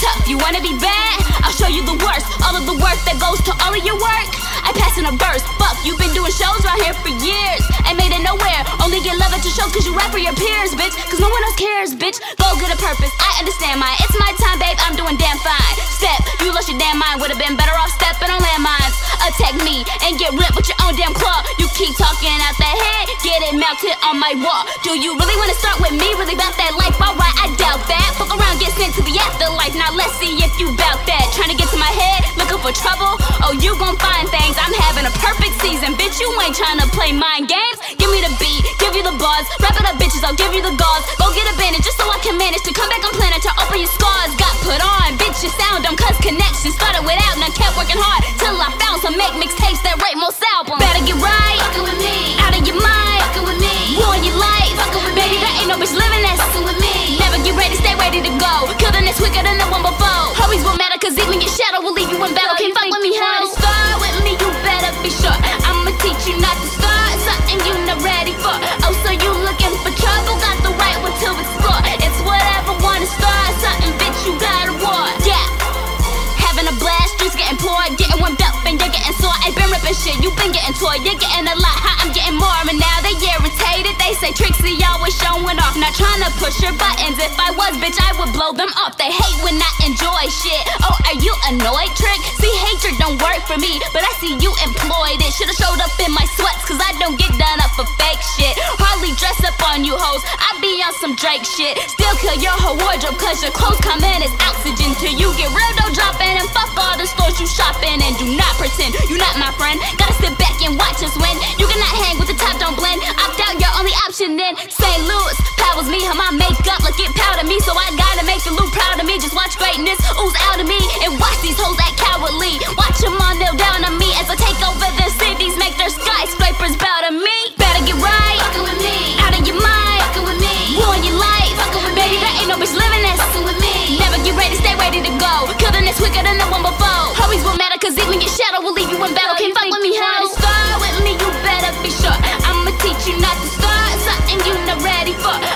tough, you wanna be bad? I'll show you the worst, all of the work that goes to all of your work. I pass in a verse, fuck, you've been doing shows around here for years. Ain't made it nowhere, only get love at your shows cause you rap for your peers, bitch. Cause no one else cares, bitch. Go get a purpose, I understand mine. It's my time, babe, I'm doing damn fine. Step, you lost your damn mind, would've been better off stepping on landmines. Attack me and get ripped with your own damn claw. You keep talking out the head, get it melted on my wall. Do you really wanna start with me? Really about that life? Alright, I doubt that. Fuck around, get sent to the afterlife. Now let's see if you bout that. Trying to get to my head, looking for trouble. Oh, you gon' find things. I'm having a perfect season, bitch. You ain't trying to play mind games. Give me the beat, give you the buzz. Wrap it up, bitches, I'll give you the gauze. Go get a bandage just so I can manage to come back on planet to open your scars. Got put on, bitch, you sound dumb cause connection started without none. Kept working hard till I found some make mixtapes that rate most albums. Better get right, fuckin' with me. Out of your mind, fuckin' with me. Ruin your life, fuckin' with me. Baby, there ain't no bitch living that fuckin' with me. Never get ready, stay ready to go. Kill the next quicker than the one before. Always won't matter cause even your shadow will leave you in battle. Can't fuck with me, how to start with me, you better be sure. I'ma teach you not to start something you not ready for. Oh, so you looking for trouble? Got the right one to explore. It's whatever wanna start something, bitch, you got a war. Yeah, having a blast, streets getting poured, getting warmed up and you're getting sore. I've been ripping shit, you been getting tore. You're getting a lot, I'm getting more. And now they irritated, they say Trixie always showing off. Not trying to push your buttons, if I was, bitch, I would blow them off. They hate when I enjoy shit. Oh, are you annoyed, Trick? See, hatred don't work for me, but I see you employed it. Should've showed up in my sweats, cause I don't get done up for fake shit. Hardly dress up on you hoes, I be on some Drake shit. Still kill your whole wardrobe, cause your clothes come in as oxygen till you get real dough dropping. And fuck all the stores you shopping, and do not pretend you not my friend. Gotta sit back and watch us win. You cannot hang with the top, don't blend. Opt out, your only option in St. Louis. Powers me, how my makeup look it proud of me. So I gotta make the loop proud of me. Just watch greatness ooze out of me, and watch these hoes act cowardly. Watch them all kneel down on me as I take over their cities, make their skyscrapers bow to me. Better get right, fuckin' with me. Out of your mind, fuckin' with me. Ruin your life, fuckin' with me. Baby, there ain't no bitch living that fuckin' with me. Never get ready, stay ready to go. Kill the next quicker than the one before. Always won't matter cause even your shadow will leave you in battle. Can't fuck with me, how to start with me, you better be sure. I'ma teach you not to start something you not ready for.